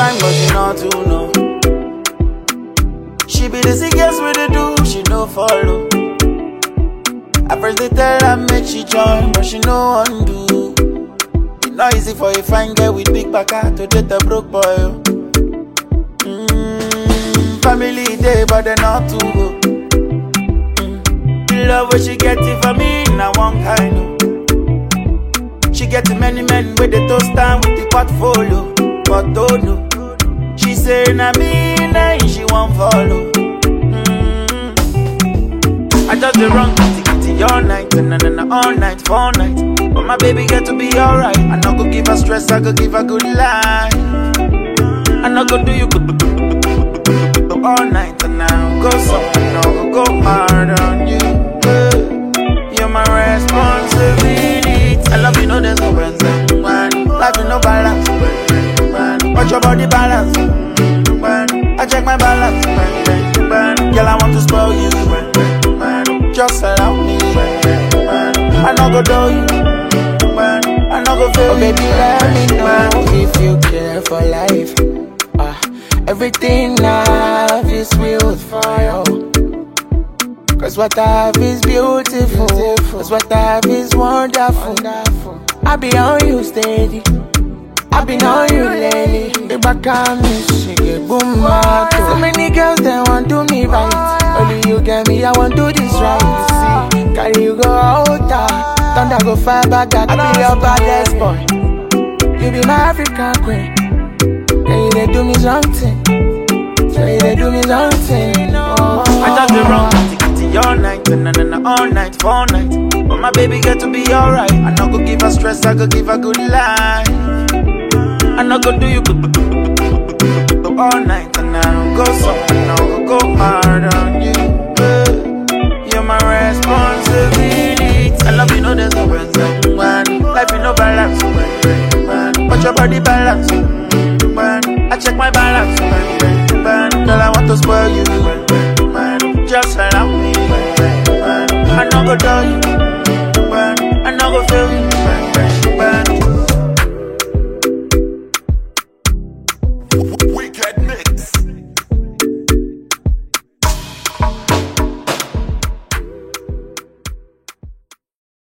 fine, but she not too know. She be the sickest with the do, she no follow. At first they tell her make she join, but she no undo. It's not easy for a fine girl with big baka to date a broke boy. Oh. Family day, but they not too go. The love what she get it for me, now one kind of. She get many men with the toast time with the portfolio, but oh no. She say na me, na she won't follow. I just the wrong kitty all night, and all night, for night. But my baby get to be alright. I not go give her stress, I go give her good life. I not go do you good all night, and I'll go somewhere, I'll go hard on you. You're my responsibility. I love you, no there's no present. Life is no balance. Watch your body balance. I check my balance. Girl, I want to spoil you. Just allow me. I no go do you. I no go fail. Oh baby, let me know if you care for life. Everything I have is built for you. Cause what I have is beautiful. Cause what I have is wonderful. I be on you steady. I been on you lately. The back on me, she get boom mad. So many girls they want do me right. Only you get me, I want do this right. You see, carry you go out, thunder go fire back. I be your baddest boy. You be my African queen. Can you they do me something? Can you they do me something? Oh. I just the wrong kitty all night, and all night, for night. But my baby get to be alright. I not go give her stress, I go give her good life. I not go do you good all night, and I'll go somewhere, I'll go hard on you. You're my responsibility. I love you, no there's no present. Life is no balance. Watch your body balance. I check my balance.